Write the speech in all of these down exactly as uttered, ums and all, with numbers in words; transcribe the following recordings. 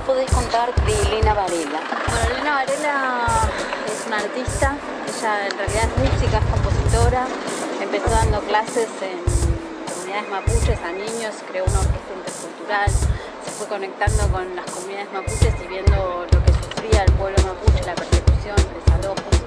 podés contar de Elena Varela? Bueno, Elena Varela es una artista, ella en realidad es música, es compositora, empezó dando clases en comunidades mapuches a niños, creó una orquesta intercultural, se fue conectando con las comunidades mapuches y viendo lo que sufría el pueblo mapuche, la persecución, desalojos.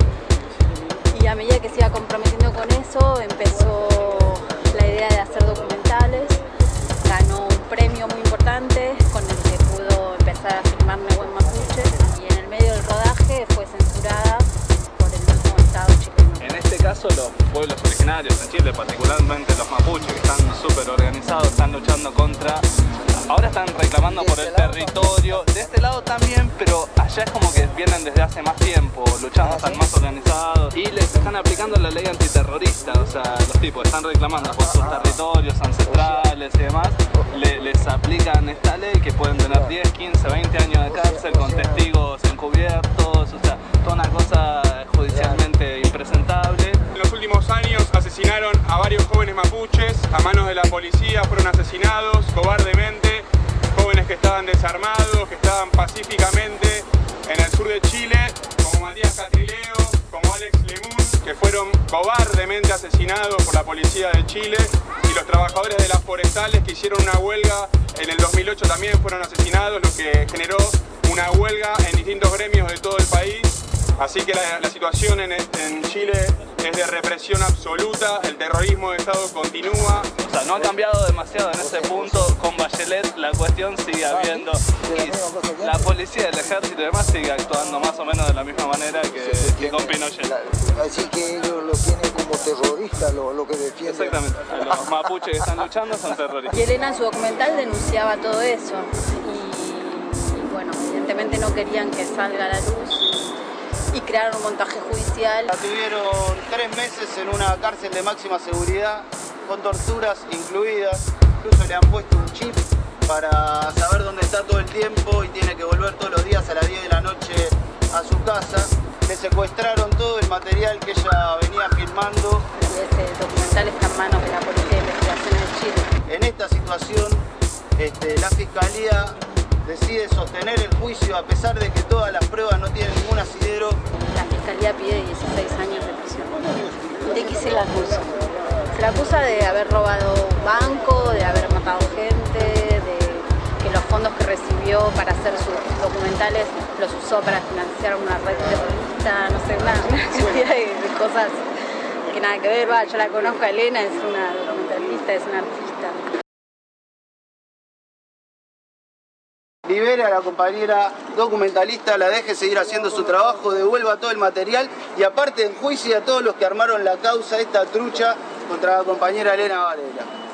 Y a medida que se iba comprometiendo con eso, empezó la idea de hacer documentales, ganó un premio muy importante con el que pudo empezar a filmar Nehuen Mapuche, y en el medio del rodaje fue censurada por el mismo Estado chileno. En este caso los pueblos originarios en Chile, particularmente los mapuches, que están súper organizados, están luchando contra... Ahora están reclamando por el territorio, de este lado también, pero allá es como que vienen desde hace más tiempo, luchando, están más organizados y les están aplicando la ley antiterrorista, o sea, los tipos están reclamando por sus territorios ancestrales y demás, le, les aplican esta ley que pueden tener diez, quince, veinte años de cárcel con testigos encubiertos, o sea, toda una cosa judicialmente impresentable. En los últimos años asesinaron a varios jóvenes mapuches, a manos de la policía fueron asesinados cobardemente, jóvenes que estaban desarmados, que estaban pacíficamente en el sur de Chile, como Matías Catrileo, como Alex Lemun, que fueron cobardemente asesinados por la policía de Chile, y los trabajadores de las forestales que hicieron una huelga en el dos mil ocho también fueron asesinados, lo que generó una huelga en distintos gremios de todo el país. Así que la, la situación en, en Chile es de represión absoluta, el terrorismo de Estado continúa. O sea, no ha cambiado demasiado en ese punto, con Bachelet la cuestión sigue habiendo, y la policía, el ejército y demás sigue actuando más o menos de la misma manera que, que con Pinochet. Así que ellos lo tienen como terroristas, lo, lo que defienden. Exactamente, los mapuches que están luchando son terroristas. Y Elena en su documental denunciaba todo eso, y, y bueno, evidentemente no querían que salga a la luz. Y crearon un montaje judicial. La tuvieron tres meses en una cárcel de máxima seguridad, con torturas incluidas. Incluso le han puesto un chip para saber dónde está todo el tiempo y tiene que volver todos los días a las diez de la noche a su casa. Le secuestraron todo el material que ella venía filmando. Ese documental está en manos de la Policía de Investigaciones de Chile. En esta situación, este, la Fiscalía decide sostener el juicio a pesar de que todas las pruebas no tienen ningún asidero. La Fiscalía pide dieciséis años de prisión. ¿De qué se la acusa? Se la acusa de haber robado un banco, de haber matado gente, de que los fondos que recibió para hacer sus documentales los usó para financiar una red terrorista, no sé, una, una cantidad de, de cosas que nada que ver. Va, yo la conozco a Elena, es una documentalista, es una artista. Libere a la compañera documentalista, la deje seguir haciendo su trabajo, devuelva todo el material y aparte enjuicie a todos los que armaron la causa, esta trucha contra la compañera Elena Varela.